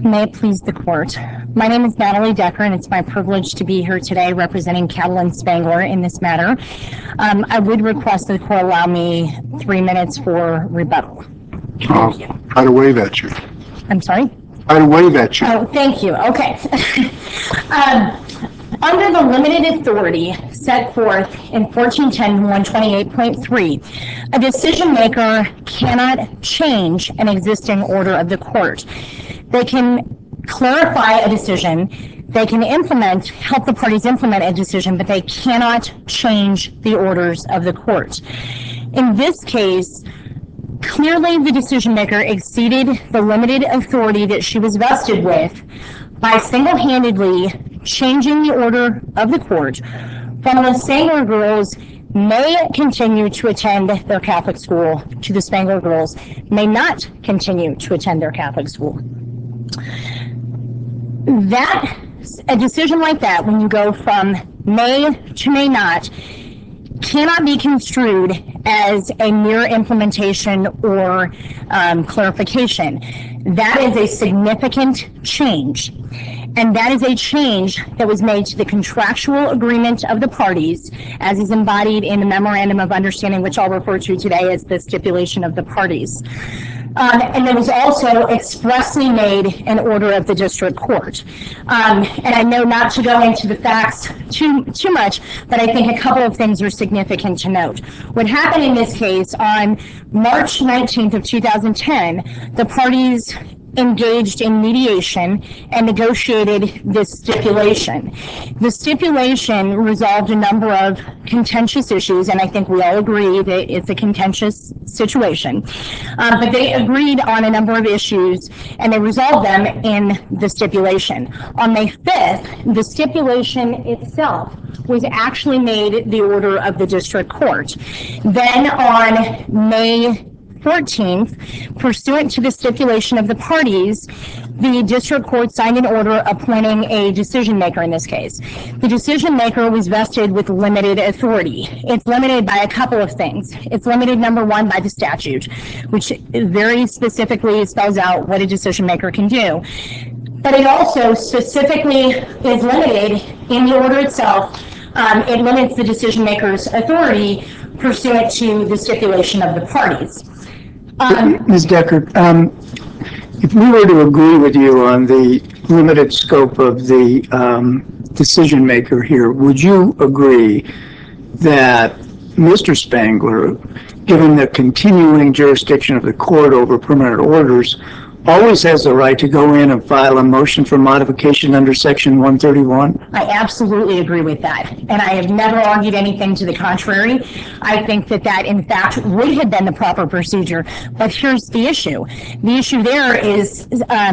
May it please the court. My name is Natalie Decker, and it's my privilege to be here today representing Catalin Spangler in this matter. I would request that the court allow me 3 minutes for rebuttal. Thank you. Try to wave at you. I'm sorry? Try to wave at you. Oh, thank you. Okay. Under the limited authority set forth in 1410-128.3, a decision maker cannot change an existing order of the court. They can clarify a decision, they can help the parties implement a decision, but they cannot change the orders of the court. In this case, clearly the decision maker exceeded the limited authority that she was vested with by single-handedly changing the order of the court from the Spangler girls may continue to attend their Catholic school to the Spangler girls may not continue to attend their Catholic school. A decision like that, when you go from may to may not, cannot be construed as a mere implementation or clarification. That is a significant change. And that is a change that was made to the contractual agreement of the parties, as is embodied in the Memorandum of Understanding, which I'll refer to today as the stipulation of the parties. And it was also expressly made an order of the district court. And I know not to go into the facts too much, but I think a couple of things are significant to note. What happened in this case on March 19th of 2010, the parties engaged in mediation and negotiated this stipulation. The stipulation resolved a number of contentious issues, and I think we all agree that it's a contentious situation. But they agreed on a number of issues, and they resolved them in the stipulation. On May 5th, the stipulation itself was actually made the order of the district court. Then on May 14th, pursuant to the stipulation of the parties, the district court signed an order appointing a decision maker in this case. The decision maker was vested with limited authority. It's limited by a couple of things. It's limited, number one, by the statute, which very specifically spells out what a decision maker can do. But it also specifically is limited in the order itself. It limits the decision maker's authority pursuant to the stipulation of the parties. Ms. Decker, if we were to agree with you on the limited scope of the decision maker here, would you agree that Mr. Spangler, given the continuing jurisdiction of the court over permanent orders, always has the right to go in and file a motion for modification under Section 131? I absolutely agree with that, and I have never argued anything to the contrary. I think that in fact would have been the proper procedure, but here's the issue. The issue there is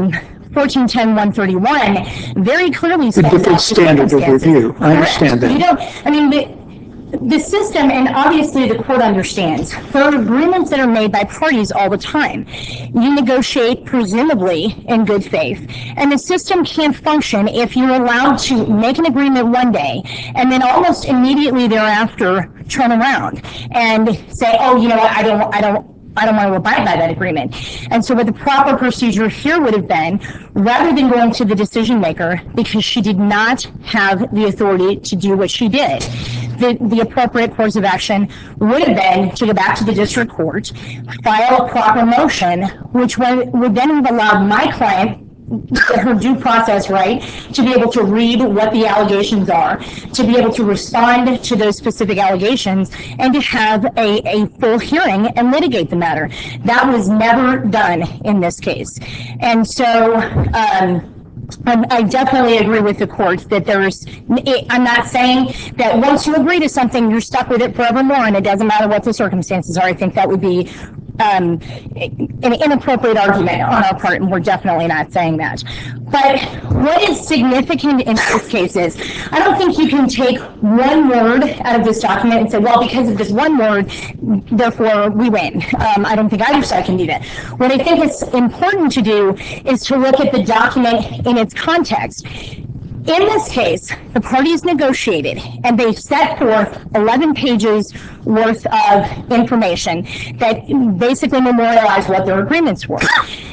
1410-131 very clearly spells out the different standard of review. I understand that. The system, and obviously the court understands, there are agreements that are made by parties all the time. You negotiate presumably in good faith, and the system can't function if you're allowed to make an agreement one day and then almost immediately thereafter turn around and say, oh, you know what, I don't want to abide by that agreement. And so what the proper procedure here would have been, rather than going to the decision maker because she did not have the authority to do what she did, the appropriate course of action would have been to go back to the district court, file a proper motion, which would then have allowed my client her due process right to be able to read what the allegations are, to be able to respond to those specific allegations, and to have a full hearing and litigate the matter. That was never done in this case. And so I definitely agree with the court that I'm not saying that once you agree to something, you're stuck with it forevermore, and it doesn't matter what the circumstances are. I think that would be an inappropriate argument on our part, and we're definitely not saying that. But what is significant in this case is, I don't think you can take one word out of this document and say, well, because of this one word, therefore we win. I don't think either side can do that. What I think is important to do is to look at the document in its context. In this case, the parties negotiated, and they set forth 11 pages worth of information that basically memorialized what their agreements were.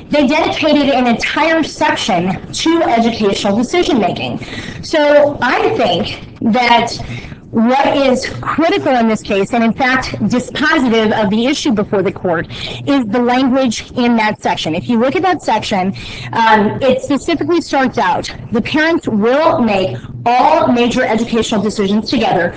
they dedicated an entire section to educational decision-making. So I think that what is critical in this case, and in fact dispositive of the issue before the court, is the language in that section. If you look at that section, it specifically starts out, the parents will make all major educational decisions together,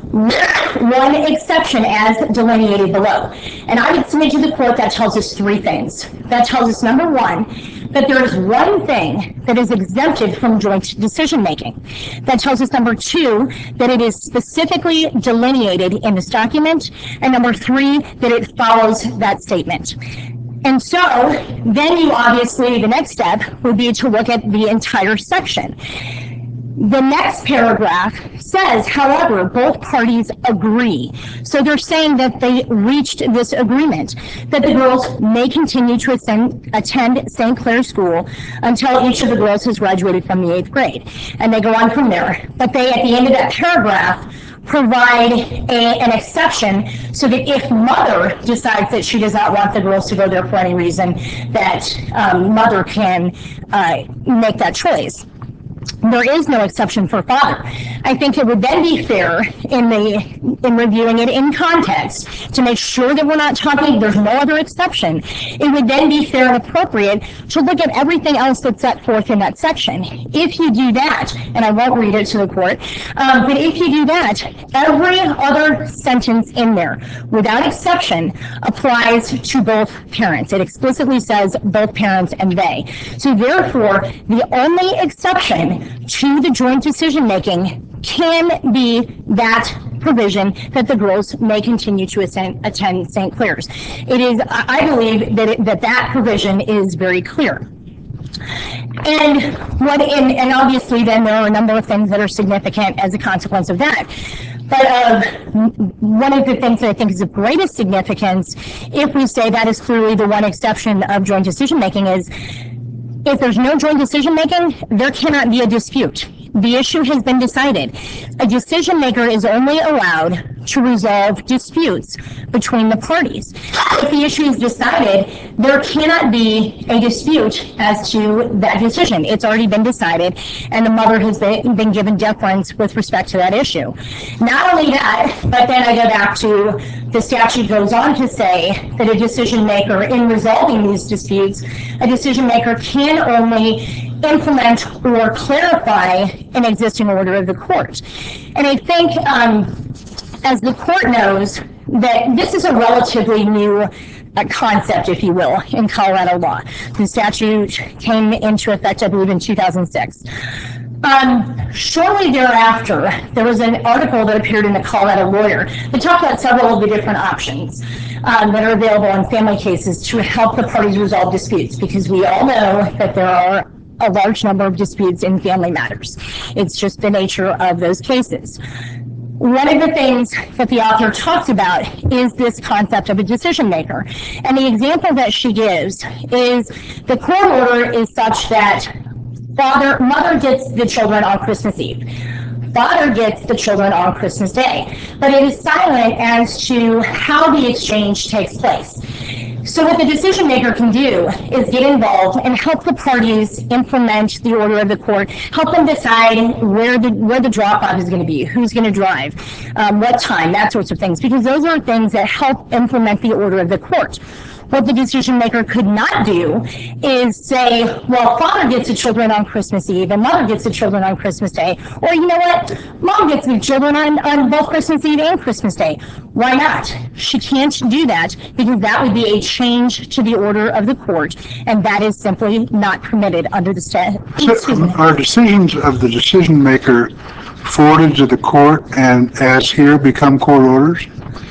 one exception as delineated below. And I would submit to the court that tells us three things. That tells us, number one, that there is one thing that is exempted from joint decision making. That tells us, number two, that it is specifically delineated in this document. And number three, that it follows that statement. And so then you obviously, the next step would be to look at the entire section. The next paragraph says, however, both parties agree. So they're saying that they reached this agreement, that the girls may continue to attend St. Clair School until each of the girls has graduated from the 8th grade. And they go on from there. But they, at the end of that paragraph, provide an exception so that if mother decides that she does not want the girls to go there for any reason, that mother can make that choice. There is no exception for father. I think it would then be fair in reviewing it in context to make sure that we're not talking, there's no other exception. It would then be fair and appropriate to look at everything else that's set forth in that section. If you do that, and I won't read it to the court, but if you do that, every other sentence in there, without exception, applies to both parents. It explicitly says both parents and they. So therefore, the only exception to the joint decision making can be that provision that the girls may continue to attend St. Clair's. It is, I believe that that provision is very clear. And obviously then there are a number of things that are significant as a consequence of that. But one of the things that I think is of greatest significance, if we say that is clearly the one exception of joint decision making, is if there's no joint decision making, there cannot be a dispute. The issue has been decided. A decision maker is only allowed to resolve disputes between the parties. If the issue is decided, there cannot be a dispute as to that decision. It's already been decided, and the mother has been given deference with respect to that issue. Not only that, but then I go back to the statute goes on to say that a decision maker, in resolving these disputes, a decision maker can only implement or clarify an existing order of the court. And I think, as the court knows, that this is a relatively new concept, if you will, in Colorado law. The statute came into effect, I believe, in 2006. Shortly thereafter, there was an article that appeared in the Colorado Lawyer that talked about several of the different options that are available in family cases to help the parties resolve disputes, because we all know that there are a large number of disputes in family matters. It's just the nature of those cases. One of the things that the author talks about is this concept of a decision maker. And the example that she gives is the court order is such that mother gets the children on Christmas Eve. Father gets the children on Christmas Day. But it is silent as to how the exchange takes place. So what the decision maker can do is get involved and help the parties implement the order of the court, help them decide where the drop-off is going to be, who's going to drive, what time, that sorts of things, because those are things that help implement the order of the court. What the decision maker could not do is say, well, father gets the children on Christmas Eve and mother gets the children on Christmas Day. Or you know what? Mom gets the children on both Christmas Eve and Christmas Day. Why not? She can't do that because that would be a change to the order of the court, and that is simply not permitted under the statute. Are decisions of the decision maker forwarded to the court and, as here, become court orders?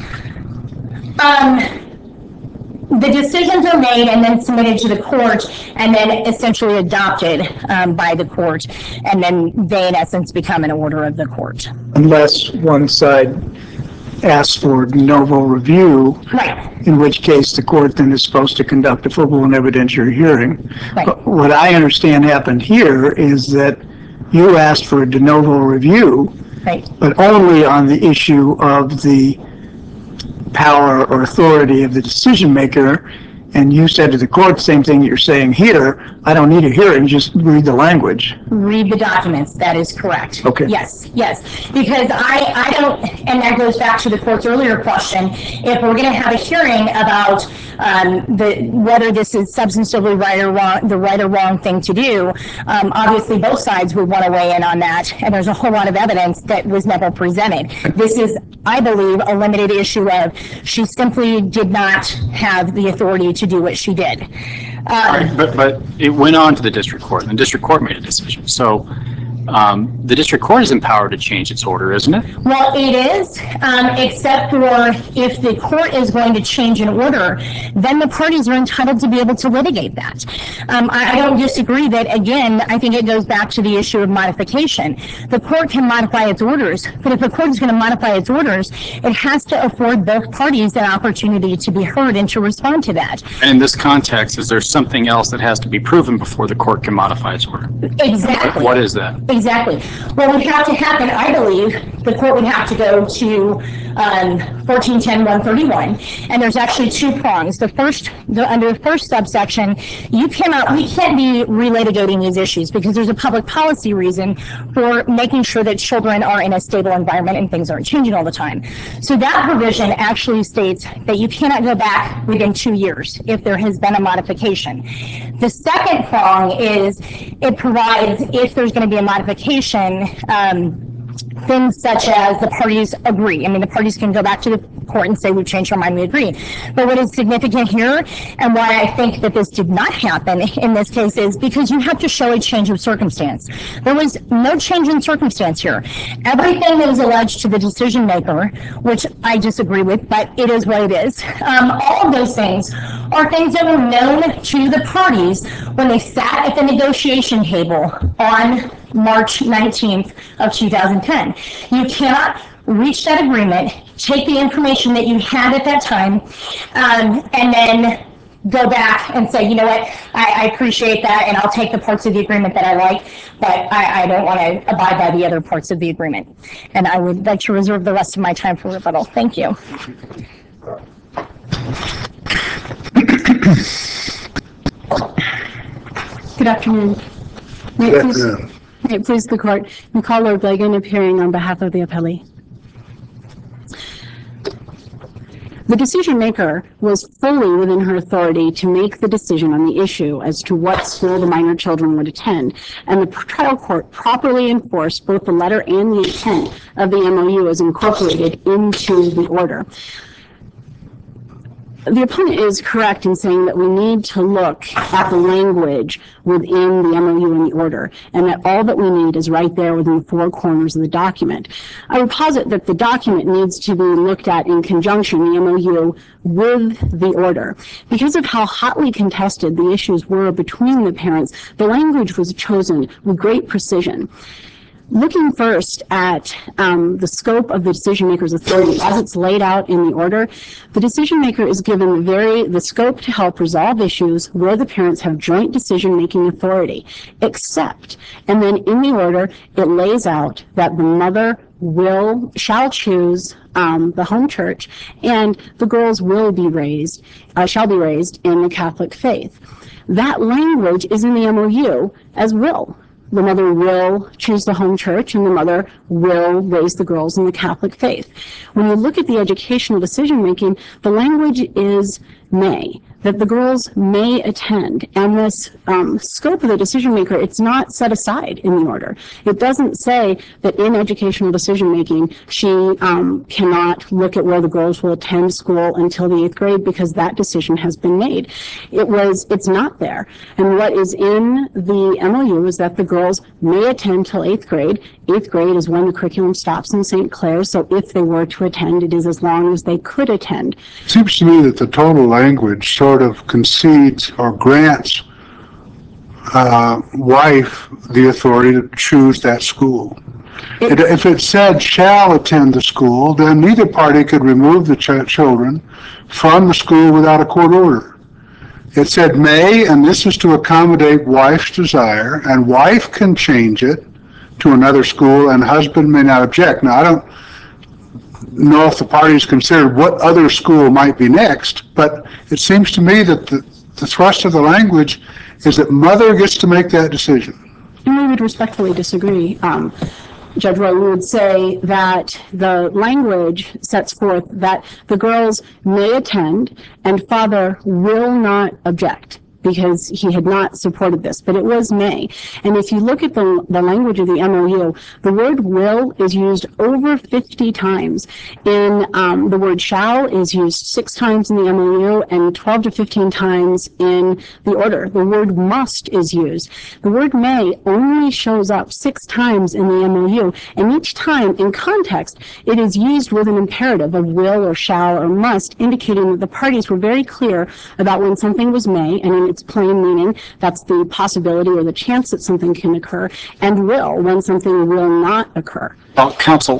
The decisions are made and then submitted to the court and then essentially adopted by the court, and then they, in essence, become an order of the court. Unless one side asks for de novo review, right, in which case the court then is supposed to conduct a full and evidentiary hearing. Right. But what I understand happened here is that you asked for a de novo review, right, but only on the issue of the power or authority of the decision maker, And you said to the court, same thing you're saying here, I don't need a hearing, just read the language. Read the documents, that is correct. Okay. Yes, because I don't, and that goes back to the court's earlier question, if we're gonna have a hearing about whether this is substantively right or wrong, the right or wrong thing to do, obviously both sides would want to weigh in on that, and there's a whole lot of evidence that was never presented. This is, I believe, a limited issue of she simply did not have the authority to do what she did. Right, but it went on to the district court, and the district court made a decision. So the district court is empowered to change its order, isn't it? Well, it is, except for if the court is going to change an order, then the parties are entitled to be able to litigate that. I don't disagree that, again, I think it goes back to the issue of modification. The court can modify its orders, but if the court is going to modify its orders, it has to afford both parties an opportunity to be heard and to respond to that. And in this context, is there something else that has to be proven before the court can modify its order? Exactly. What is that? Exactly. What would have to happen, I believe, the court would have to go to 1410-131, and there's actually two prongs. The first, under the first subsection, we can't be relitigating these issues because there's a public policy reason for making sure that children are in a stable environment and things aren't changing all the time. So that provision actually states that you cannot go back within 2 years if there has been a modification. The second prong is it provides, if there's going to be a modification, things such as the parties agree. I mean, the parties can go back to the court and say, we've changed our mind, we agree. But what is significant here, and why I think that this did not happen in this case, is because you have to show a change of circumstance. There was no change in circumstance here. Everything that was alleged to the decision maker, which I disagree with, but it is what it is, all of those things are things that were known to the parties when they sat at the negotiation table on March 19th of 2010. You cannot reach that agreement, take the information that you had at that time, and then go back and say, you know what, I appreciate that, and I'll take the parts of the agreement that I like, but I don't want to abide by the other parts of the agreement. And I would like to reserve the rest of my time for rebuttal. Thank you. Good afternoon. May it please the court, Nicole Lord-Blagan appearing on behalf of the appellee. The decision maker was fully within her authority to make the decision on the issue as to what school the minor children would attend, and the trial court properly enforced both the letter and the intent of the MOU as incorporated into the order. The opponent is correct in saying that we need to look at the language within the MOU and the order, and that all that we need is right there within the four corners of the document. I would posit that the document needs to be looked at in conjunction, the MOU, with the order. Because of how hotly contested the issues were between the parents, the language was chosen with great precision. Looking first at the scope of the decision maker's authority as it's laid out in the order, the decision maker is given the scope to help resolve issues where the parents have joint decision-making authority, except, and then in the order, it lays out that the mother shall choose the home church, and the girls shall be raised in the Catholic faith. That language is in the MOU as will. The mother will choose the home church, and the mother will raise the girls in the Catholic faith. When you look at the educational decision-making, the language is may, that the girls may attend. And this scope of the decision-maker, it's not set aside in the order. It doesn't say that in educational decision-making, she cannot look at where the girls will attend school until the 8th grade because that decision has been made. It's not there. And what is in the MOU is that the girls may attend till 8th grade. 8th grade is when the curriculum stops in St. Clair, so if they were to attend, it is as long as they could attend. It seems to me that the total language sort of concedes or grants wife the authority to choose that school. If it said shall attend the school, then neither party could remove the children from the school without a court order. It said may, and this is to accommodate wife's desire, and wife can change it to another school, and husband may not object. Now, know if the parties considered what other school might be next, but it seems to me that the thrust of the language is that mother gets to make that decision. And we would respectfully disagree. Judge Roy, we would say that the language sets forth that the girls may attend and father will not object, because he had not supported this, but it was may. And if you look at the language of the MOU, the word will is used over 50 times. In the word shall is used 6 times in the MOU and 12 to 15 times in the order. The word must is used. The word may only shows up 6 times in the MOU, and each time in context, it is used with an imperative of will or shall or must, indicating that the parties were very clear about when something was may, and in its plain meaning, that's the possibility or the chance that something can occur, and will, when something will not occur. Well, counsel,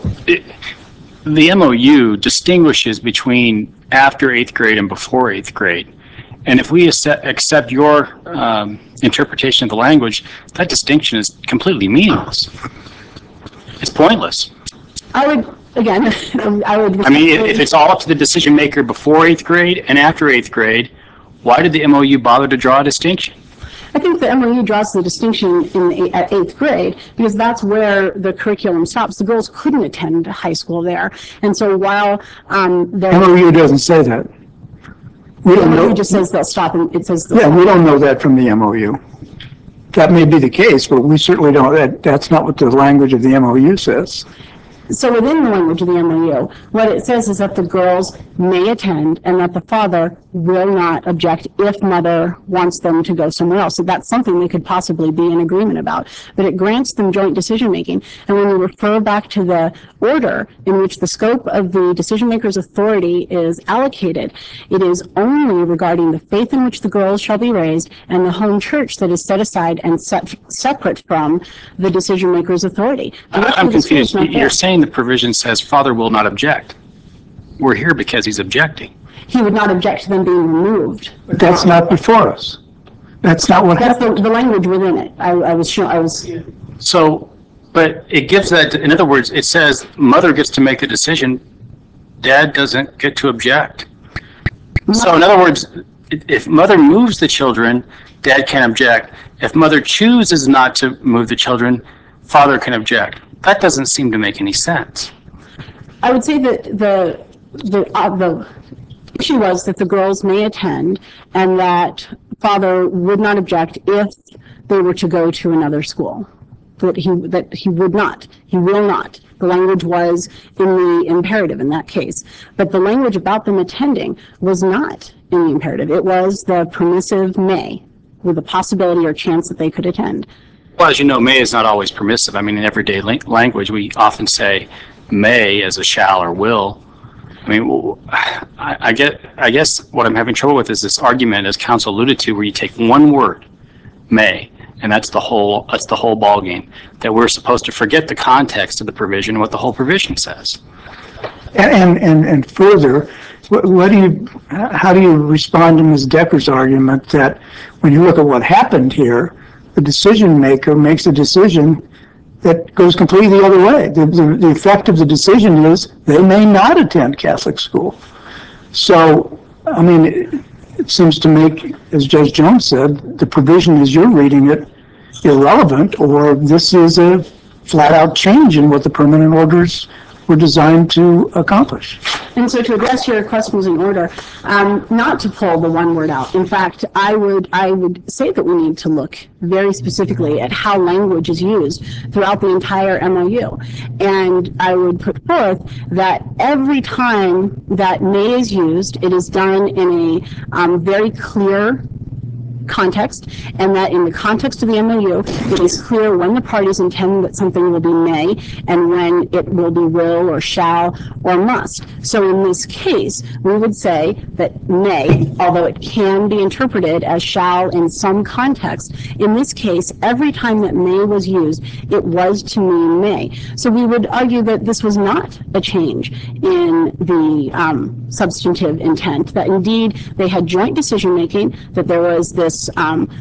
the MOU distinguishes between after 8th grade and before 8th grade. And if we accept your interpretation of the language, that distinction is completely meaningless. It's pointless. I would, again, I mean, if it's all up to the decision maker before 8th grade and after 8th grade, why did the MOU bother to draw a distinction? I think the MOU draws the distinction at 8th grade because that's where the curriculum stops. The girls couldn't attend high school there. And so while the MOU doesn't say that. We don't know. MOU just says they'll stop, and it says Yeah, we don't know that from the MOU. That may be the case, but we certainly don't. That's not what the language of the MOU says. So within the language of the MOU, what it says is that the girls may attend and that the father will not object if mother wants them to go somewhere else. So that's something they could possibly be in agreement about. But it grants them joint decision making. And when we refer back to the order in which the scope of the decision maker's authority is allocated, it is only regarding the faith in which the girls shall be raised and the home church that is set aside and separate from the decision maker's authority. I'm confused. You're saying the provision says father will not object. We're here because he's objecting. He would not object to them being removed. But that's not before us. That's not what That's happened. the language within it. I was sure. So, but it gives that, in other words, it says mother gets to make the decision, dad doesn't get to object. So in other words, if mother moves the children, dad can object. If mother chooses not to move the children, father can object. That doesn't seem to make any sense. I would say that the issue was that the girls may attend and that father would not object if they were to go to another school. That he would not. He will not. The language was in the imperative in that case. But the language about them attending was not in the imperative. It was the permissive may, with the possibility or chance that they could attend. Well, as you know, may is not always permissive. I mean, in everyday language, we often say may as a shall or will. I mean, I guess what I'm having trouble with is this argument, as counsel alluded to, where you take one word, may, and that's the whole ball game. That we're supposed to forget the context of the provision and what the whole provision says. And further, how do you respond to Ms. Decker's argument that when you look at what happened here, the decision maker makes a decision that goes completely the other way. The effect of the decision is they may not attend Catholic school. So, I mean, it seems to make, as Judge Jones said, the provision as you're reading it irrelevant, or this is a flat-out change in what the permanent orders were designed to accomplish. And so to address your questions in order, not to pull the one word out. In fact, I would say that we need to look very specifically at how language is used throughout the entire MOU. And I would put forth that every time that may is used, it is done in a very clear context, and that in the context of the MOU, it is clear when the parties intend that something will be may and when it will be will or shall or must. So in this case, we would say that may, although it can be interpreted as shall in some context, in this case, every time that may was used, it was to mean may. So we would argue that this was not a change in the substantive intent, that indeed they had joint decision making, that there was this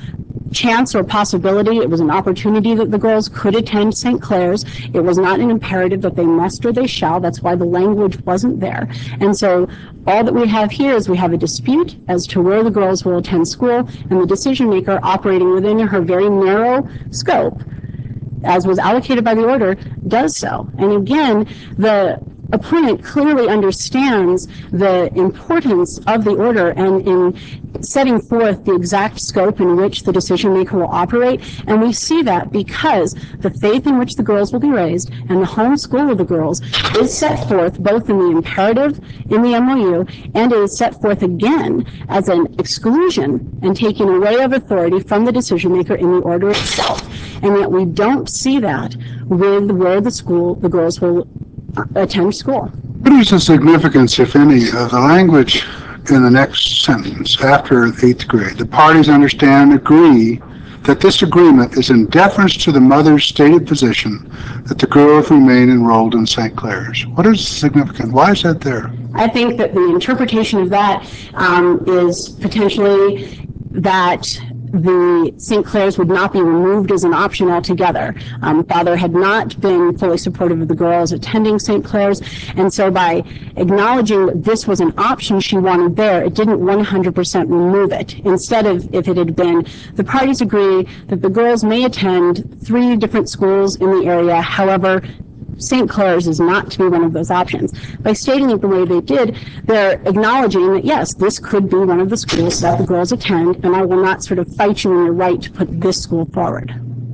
chance or possibility. It was an opportunity that the girls could attend St. Clair's. It was not an imperative that they must or they shall. That's why the language wasn't there. And so all that we have here is we have a dispute as to where the girls will attend school, and the decision maker operating within her very narrow scope, as was allocated by the order, does so. And again, the opponent clearly understands the importance of the order and in setting forth the exact scope in which the decision maker will operate. And we see that because the faith in which the girls will be raised and the home school of the girls is set forth both in the imperative in the MOU, and it is set forth again as an exclusion and taking away of authority from the decision maker in the order itself. And yet we don't see that with where the girls will attend school. What is the significance, if any, of the language in the next sentence after 8th grade? The parties understand and agree that this agreement is in deference to the mother's stated position that the girls remain enrolled in St. Clair's. What is significant? Why is that there? I think that the interpretation of that is potentially that the St. Clair's would not be removed as an option altogether. Father had not been fully supportive of the girls attending St. Clair's, and so by acknowledging that this was an option she wanted there, it didn't 100% remove it. Instead of, if it had been, the parties agree that the girls may attend 3 different schools in the area, however, St. Clair's is not to be one of those options. By stating it the way they did, they're acknowledging that, yes, this could be one of the schools that the girls attend, and I will not sort of fight you in your right to put this school forward.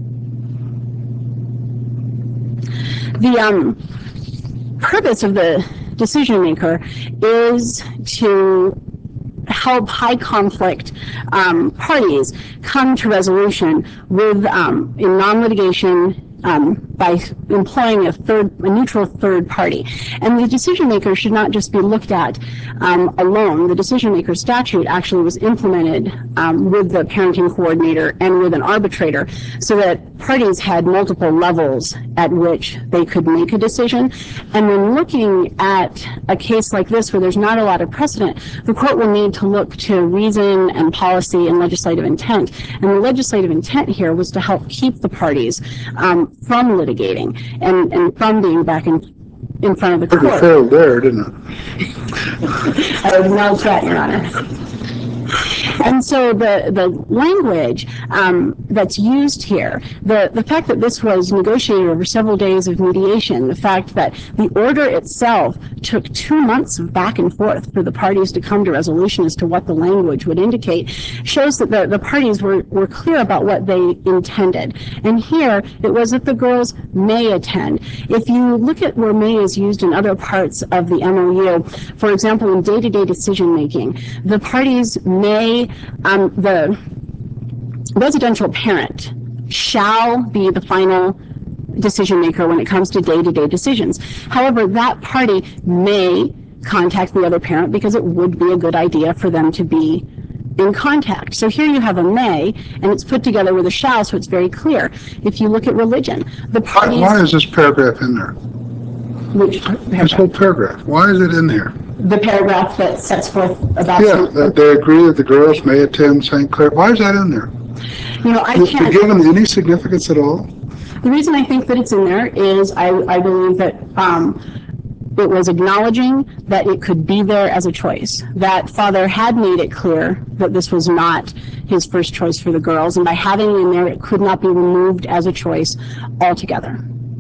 The purpose of the decision maker is to help high conflict parties come to resolution with in non-litigation by employing a neutral third party. And the decision maker should not just be looked at alone. The decision maker statute actually was implemented with the parenting coordinator and with an arbitrator so that parties had multiple levels at which they could make a decision. And when looking at a case like this where there's not a lot of precedent, the court will need to look to reason and policy and legislative intent. And the legislative intent here was to help keep the parties from litigating and from being back in front of the court. It failed there, didn't it? I would acknowledge that, Your Honor. And so the language that's used here, the fact that this was negotiated over several days of mediation, the fact that the order itself took 2 months of back and forth for the parties to come to resolution as to what the language would indicate, shows that the parties were clear about what they intended. And here, it was that the girls may attend. If you look at where may is used in other parts of the MOU, for example, in day-to-day decision-making, the parties may, the residential parent shall be the final decision maker when it comes to day-to-day decisions. However, that party may contact the other parent because it would be a good idea for them to be in contact. So here you have a may, and it's put together with a shall, so it's very clear. If you look at religion, the parties... Why is this paragraph in there? Which paragraph? This whole paragraph. Why is it in here? The paragraph that sets forth about... Yeah, that they agree that the girls may attend St. Clair. Why is that in there? You know, I Is can't... it given any significance at all? The reason I think that it's in there is I believe that it was acknowledging that it could be there as a choice, that father had made it clear that this was not his first choice for the girls, and by having it in there, it could not be removed as a choice altogether.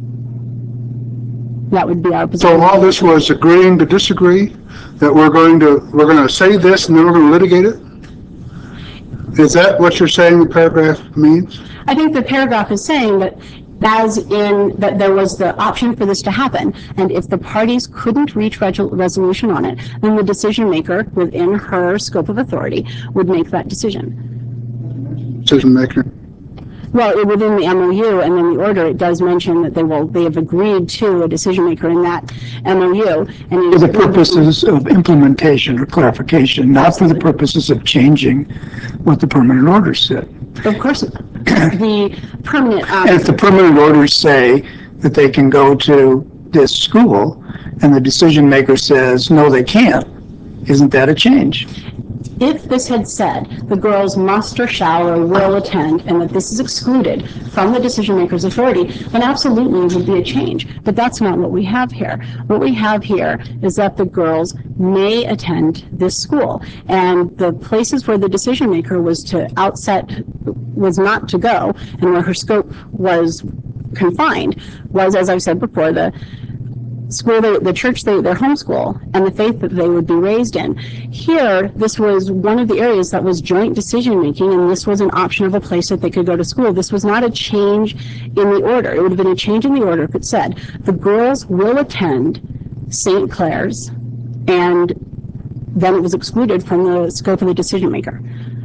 That would be our position. So all this was agreeing to disagree, that we're going to say this and then we're going to litigate it? Is that what you're saying the paragraph means? I think the paragraph is saying that as in that there was the option for this to happen, and if the parties couldn't reach resolution on it, then the decision maker within her scope of authority would make that decision. Decision maker. Well, within the MOU and in the order, it does mention that they have agreed to a decision maker in that MOU. And For the purposes of implementation or clarification, not for the purposes of changing what the permanent orders said. Of course, the permanent... And if the permanent orders say that they can go to this school and the decision maker says, no, they can't, isn't that a change? If this had said the girls must or shall or will attend and that this is excluded from the decision maker's authority, then absolutely it would be a change. But that's not what we have here. What we have here is that the girls may attend this school, and the places where the decision maker was not to go, and where her scope was confined was, as I've said before, the school, the church, their homeschool, and the faith that they would be raised in. Here, this was one of the areas that was joint decision making, and this was an option of a place that they could go to school. This was not a change in the order. It would have been a change in the order if it said the girls will attend St. Clair's, and then it was excluded from the scope of the decision maker.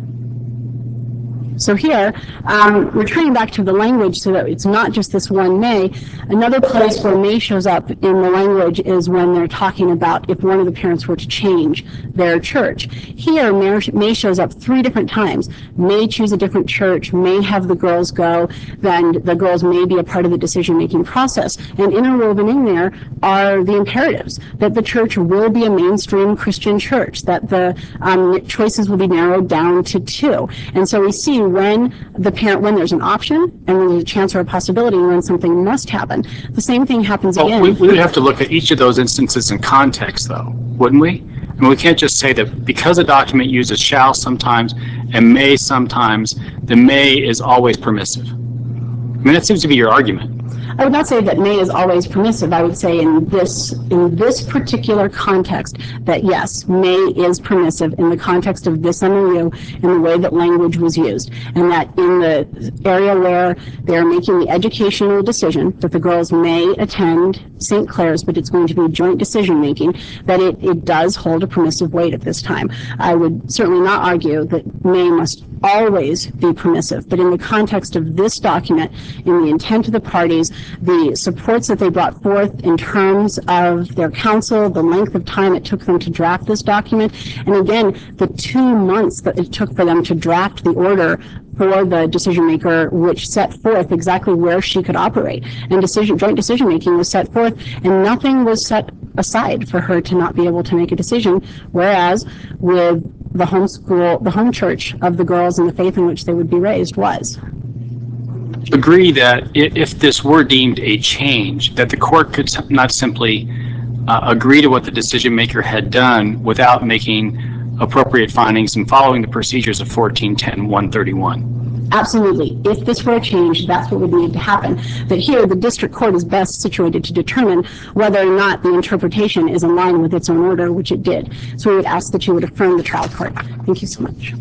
So here, returning back to the language so that it's not just this one may, another place where may shows up in the language is when they're talking about if one of the parents were to change their church. Here, may shows up 3 different times. May choose a different church, may have the girls go, then the girls may be a part of the decision-making process. And interwoven in there are the imperatives, that the church will be a mainstream Christian church, that the choices will be narrowed down to 2. And so we see when there's an option and when there's a chance or a possibility and when something must happen. The same thing happens again. We would have to look at each of those instances in context, though, wouldn't we? I mean, we can't just say that because a document uses shall sometimes and may sometimes, the may is always permissive. I mean, that seems to be your argument. I would not say that may is always permissive. I would say in this particular context that yes, may is permissive in the context of this MOU and the way that language was used. And that in the area where they're making the educational decision that the girls may attend St. Clair's, but it's going to be joint decision making, that it does hold a permissive weight at this time. I would certainly not argue that may must always be permissive, but in the context of this document, in the intent of the parties, the supports that they brought forth in terms of their counsel, the length of time it took them to draft this document, and again, the 2 months that it took for them to draft the order for the decision maker, which set forth exactly where she could operate. And joint decision making was set forth, and nothing was set aside for her to not be able to make a decision, whereas with the homeschool, the home church of the girls and the faith in which they would be raised was. Agree that if this were deemed a change, that the court could not simply agree to what the decision maker had done without making appropriate findings and following the procedures of 1410-131. Absolutely. If this were a change, that's what would need to happen. But here, the district court is best situated to determine whether or not the interpretation is in line with its own order, which it did. So we would ask that you would affirm the trial court. Thank you so much.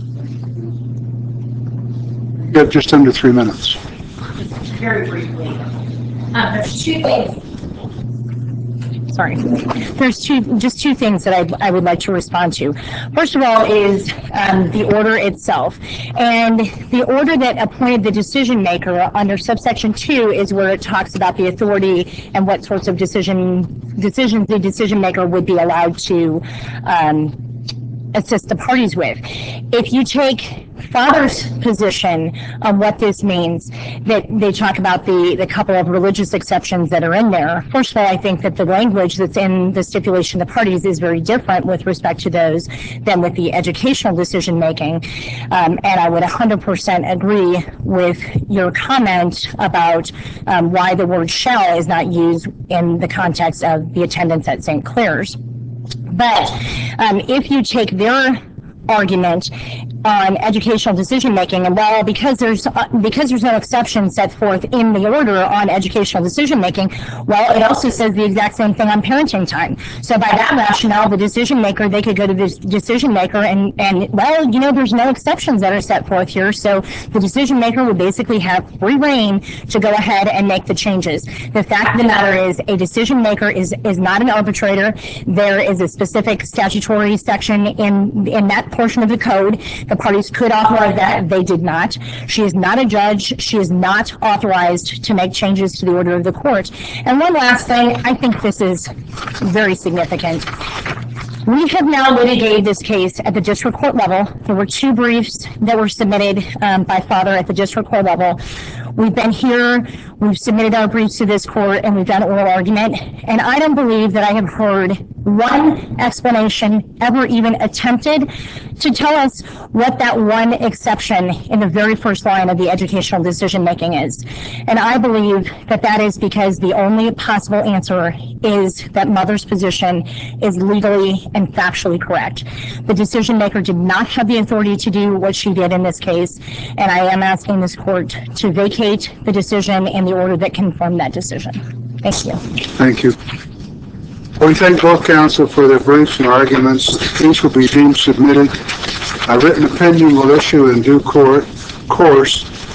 You have just under 3 minutes. Very briefly. There's 2 things. Sorry. There's just two things that I would like to respond to. First of all is the order itself. And the order that appointed the decision maker under subsection 2 is where it talks about the authority and what sorts of decisions the decision maker would be allowed to assist the parties with. If you take Father's position on what this means, that they talk about the couple of religious exceptions that are in there. First of all, I think that the language that's in the stipulation of the parties is very different with respect to those than with the educational decision making. And I would 100% agree with your comment about why the word shall is not used in the context of the attendance at St. Clair's. But if you take their argument on educational decision making, and well, because there's no exception set forth in the order on educational decision making, well, it also says the exact same thing on parenting time. So by that rationale, the decision maker, they could go to the decision maker and well, you know, there's no exceptions that are set forth here, so the decision maker would basically have free reign to go ahead and make the changes. The fact of the matter is, a decision maker is not an arbitrator. There is a specific statutory section in that portion of the code. The parties could authorize that. They did not. She is not a judge. She is not authorized to make changes to the order of the court. And one last thing, I think this is very significant. We have now litigated this case at the district court level. There were 2 briefs that were submitted by Father at the district court level. We've been here, we've submitted our briefs to this court, and we've done oral argument. And I don't believe that I have heard one explanation ever even attempted to tell us what that one exception in the very first line of the educational decision-making is. And I believe that that is because the only possible answer is that mother's position is legally and factually correct. The decision maker did not have the authority to do what she did in this case, and I am asking this court to vacate the decision and the order that confirmed that decision. Thank you. Thank you. We thank both counsel for their briefs and arguments. These will be deemed submitted. A written opinion will issue in due course.